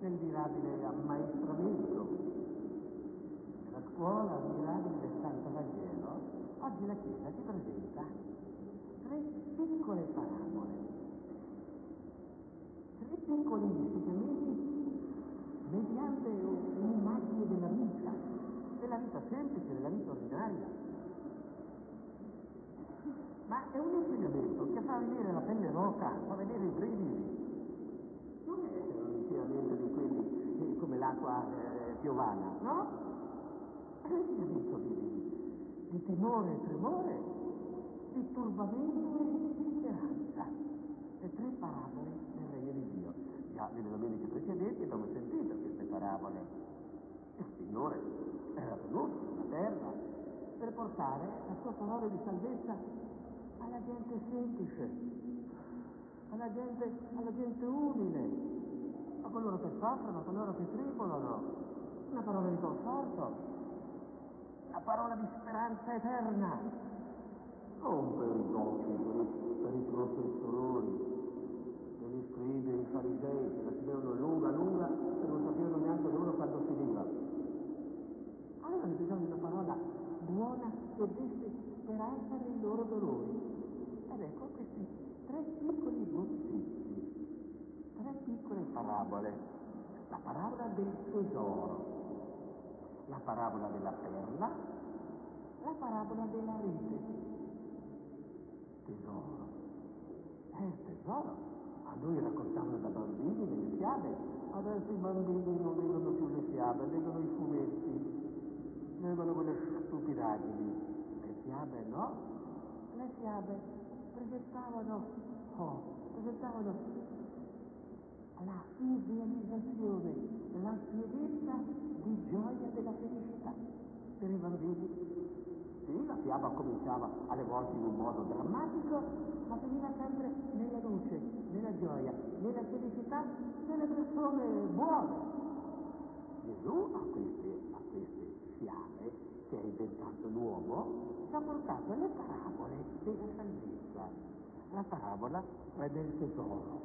mirabile ammaestramento. Nella scuola ammirabile del Santo Vangelo, oggi la Chiesa ci presenta 3 piccole parabole, 3 piccoli insegnamenti mediante un'immagine della vita semplice, della vita ordinaria. Ma è un insegnamento che fa venire la pelle roca, fa vedere i brividi. Non è un insegnamento di quelli come l'acqua piovana, no? È un insegnamento di timore e tremore, di turbamento e di speranza. Le 3 parabole del Regno di Dio. Già nelle domeniche precedenti abbiamo sentito queste parabole. Il Signore era venuto sulla terra per portare la sua parola di salvezza alla gente semplice, alla gente umile, a coloro che soffrono, a coloro che tribolano, una parola di conforto, una parola di speranza eterna, non per i docili, per i professori, per gli scribi e i farisei che la tenevano lunga e non sapevano neanche loro quando finiva. Avevano bisogno di una parola buona che desse speranza nei loro dolori. Ed ecco questi 3 piccoli bozzetti, 3 piccole parabole. La parabola del tesoro, la parabola della perla, la parabola della rete. Tesoro. Tesoro. A noi raccontavano da bambini nelle fiabe, adesso i bambini non leggono più le fiabe, leggono i fumetti, leggono quelle stupidaggini. Le fiabe no, le fiabe presentavano la idealizzazione, la pienezza di gioia della felicità per i bambini. Sì, la fiaba cominciava alle volte in un modo drammatico, ma finiva sempre nella luce, nella gioia, nella felicità delle persone buone. Gesù a queste fiabe che ha inventato l'uomo ci ha portato le parabole della salvezza. La parabola è del tesoro.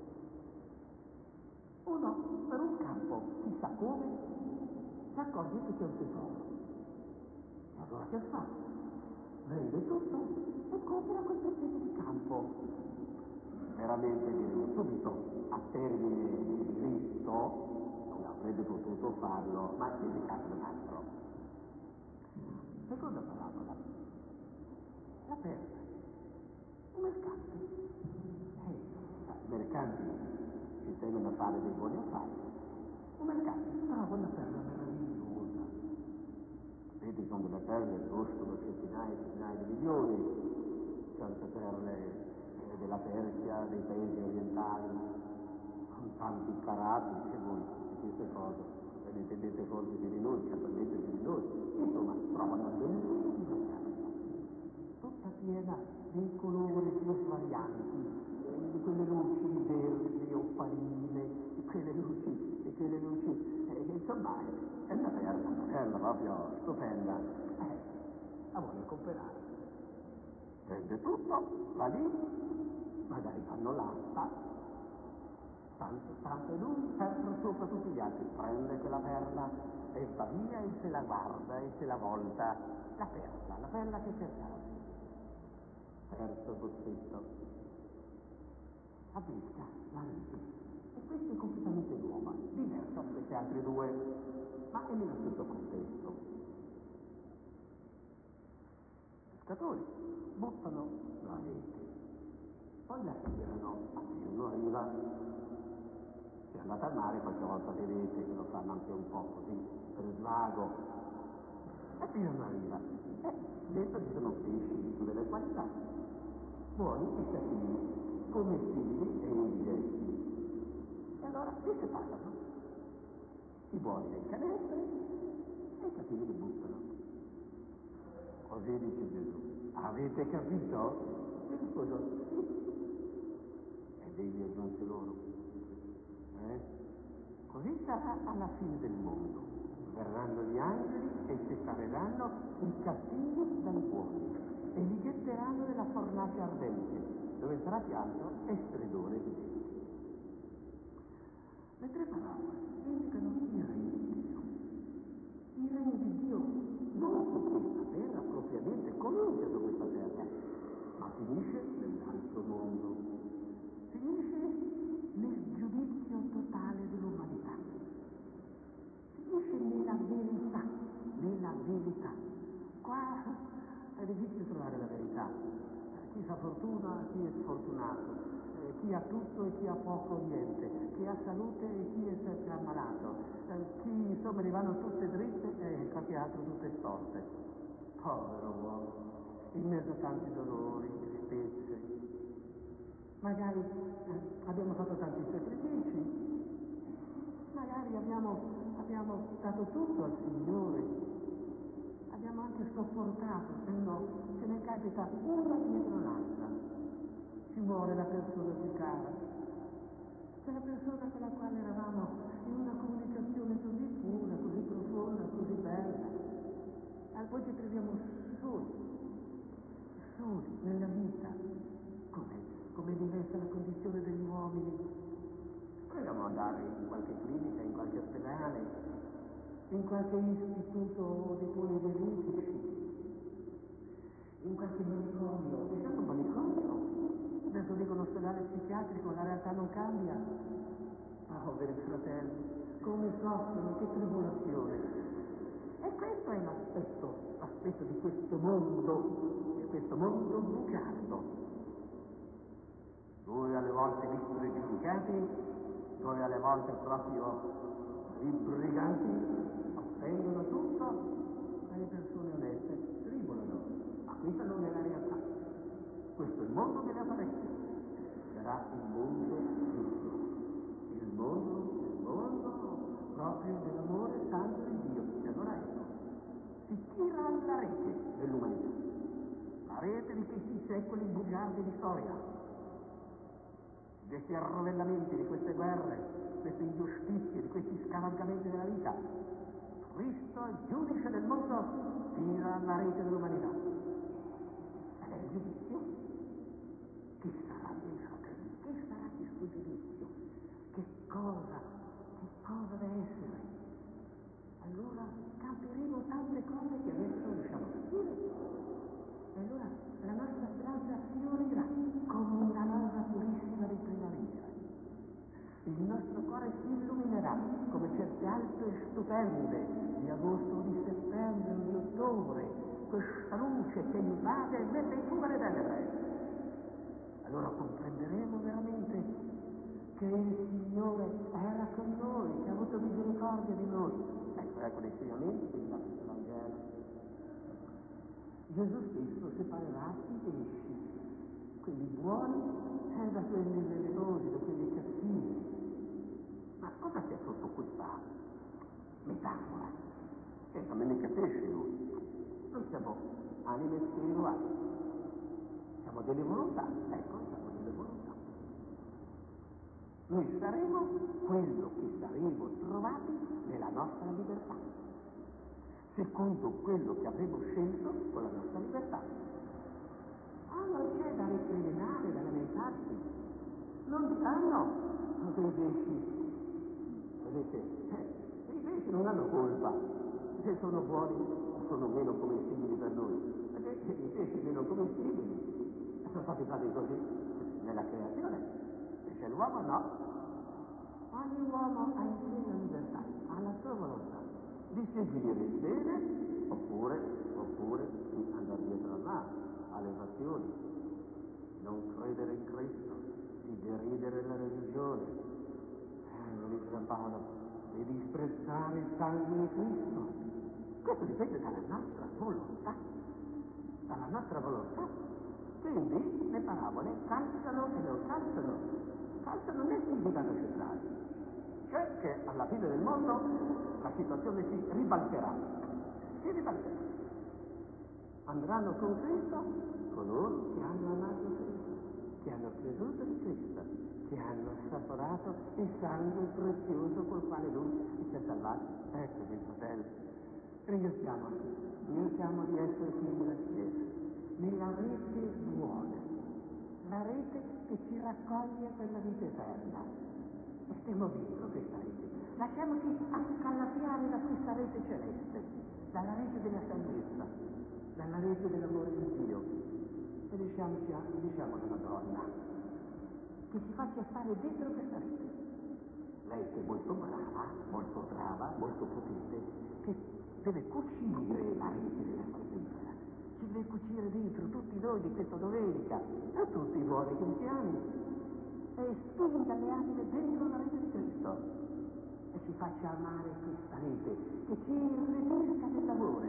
Uno per un campo, chissà come, si accorge che c'è un tesoro. E allora che fa? Vende tutto e compra quel pezzetto di campo. Veramente diremo subito, a termine di diritto, non avrebbe potuto farlo, ma si è dedicato un altro. Seconda parabola, la perla. Un mercante. I mercanti ci tengono a fare dei buoni affari. Un mercante trova una perla meravigliosa. Sapete, sono delle perle che costano centinaia e centinaia di milioni. Certe perle della Persia, dei paesi orientali, con tanti carati, e voi di queste cose, ve ne intendete forse più di noi, certamente più di noi. Insomma, trova una bellissima perla, tutta piena dei colori più svarianti, di quelle luci verdi, opaline, di quelle luci, insomma, è una perla proprio stupenda. La vuole comprare. Vende tutto, va lì, magari fanno l'asta, tanto, e lui sempre sopra tutti gli altri, prende quella perla e va via e se la guarda e se la volta. La perla che cercava. Terzo bozzetto. La pesca, la rete. E questa è completamente nuova, diversa da queste altre 2, ma è nello stesso contesto. I pescatori buttano la rete, poi la tirano, ma non arriva. Se andate al mare qualche volta vedete che lo fanno anche un po' così, per svago, e fino non arriva. Dentro ci sono pesci di tutte le qualità, buoni e cattivi, commestibili e indigesti. E allora li separano, i buoni nei canestri e i cattivi li buttano. Così dice Gesù. Avete capito? E rispondo, sì. E devi aggiunge loro. Così sarà alla fine del mondo. Verranno gli angeli e separeranno i cattivi dai buoni e li getteranno nella fornace ardente, dove sarà pianto e stridore di denti. Le tre parole indicano i regni di Dio. I regni di Dio non su questa terra propriamente comincia su questa terra, ma finisce nell'altro mondo. Finisce nel giudizio totale dell'umanità. Finisce nella verità, nella verità. Qua è difficile trovare la verità. Chi fa fortuna, chi è sfortunato, chi ha tutto e chi ha poco o niente, chi ha salute e chi è sempre ammalato, chi insomma gli vanno tutte dritte e qualche altro tutte storte. Povero uomo, in mezzo a tanti dolori, tristezze. Magari abbiamo fatto tanti sacrifici, magari abbiamo dato tutto al Signore, abbiamo anche sopportato, se no, ce ne capita una dietro l'altra. Ci muore la persona più cara, quella persona con la quale eravamo in una comunicazione così pura, così profonda, così bella. E poi ci troviamo soli nella vita. Come diversa la condizione degli uomini. Proviamo ad andare in qualche clinica, in qualche ospedale, in qualche istituto di poliedelici, in qualche manicomio. È stato un manicomio. Adesso dicono ospedale psichiatrico, la realtà non cambia. Poveri fratelli, come soffrono, che tribolazione. E questo è l'aspetto di questo mondo bugiardo. Dove alle volte visto e giudicati, dove alle volte proprio i briganti ottengono tutto e le persone oneste tribolano. Ma questa non è la realtà. Questo è il mondo delle apparenze. Sarà il mondo giusto. Il mondo proprio dell'amore santo di Dio. E allora ecco, si tira alla rete dell'umanità. La rete di questi secoli bugiardi di storia. Di questi arrovellamenti, di queste guerre, di queste ingiustizie, di questi scavalcamenti della vita. Cristo, giudice del mondo, tira alla rete dell'umanità. Ed è il giudizio. Chi sarà dei fratelli? Chi sarà questo giudizio? Che cosa deve essere? Allora capiremo tante cose che adesso non riusciamo a capire. E allora la nostra speranza fiorirà come una rosa purissima di primavera. Il nostro cuore si illuminerà come certe Alpi stupende di agosto o di settembre o di ottobre, questa luce che invade e mette in fuga le tenebre. Allora comprenderemo veramente che il Signore era con noi, che ha avuto misericordia di noi. Ecco l'insegnamento del Vangelo. Gesù stesso separerà i pesci, quelli buoni da quelli velenosi, da quelli cattivi. Ma cosa c'è sotto questa metafora? Non è mica pesci noi. Noi siamo anime spirituali. Siamo delle volontà. Ecco, siamo delle volontà. Noi saremo quello che saremo trovati nella nostra libertà, secondo quello che avremo scelto con la nostra libertà. Non c'è da recriminare, da lamentarsi. Non diranno dei pesci. Vedete, i pesci non hanno colpa se sono buoni o sono meno commestibili per noi. Perché i pesci meno commestibili sono stati fatti così nella creazione. Invece l'uomo no. Ogni uomo ha in sé la libertà, ha la sua volontà di seguire il bene oppure di andare dietro al male, alle passioni, non credere in Cristo, di deridere la religione. Lo dice San Paolo, di disprezzare il sangue di Cristo. Questo dipende dalla nostra volontà. Dalla nostra volontà. Quindi le parabole calzano e non calzano. Calzano nel significato centrale. Cioè che alla fine del mondo la situazione si ribalterà. Si ribalterà. Andranno con Cristo coloro che hanno amato Cristo, che hanno creduto in Cristo, che hanno assaporato il sangue prezioso col quale Lui ci ha salvati. Ecco, fratello, ringraziamo di essere figli della Chiesa, nella rete buona, la rete che ci raccoglie per la vita eterna. E stiamo dentro questa rete. Lasciamoci accalappiare da questa rete celeste, dalla rete della salvezza, dalla rete dell'amore di Dio. E diciamo alla Madonna che ci faccia stare dentro questa rete. Lei che è molto brava, molto potente, che deve cucire la rete della salvezza. Ci deve cucire dentro tutti noi di questa domenica, a tutti i buoni cristiani, e spinga le anime dentro la rete di Cristo e ci faccia amare questa rete, che ci irretisca nell'amore,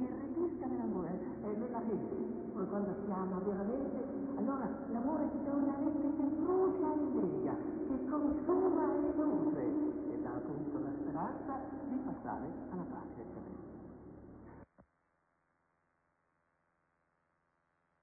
e nella fede. Poi quando si ama veramente, allora l'amore è una rete che brucia e lega, che consuma e nutre, e dà appunto la speranza di passare alla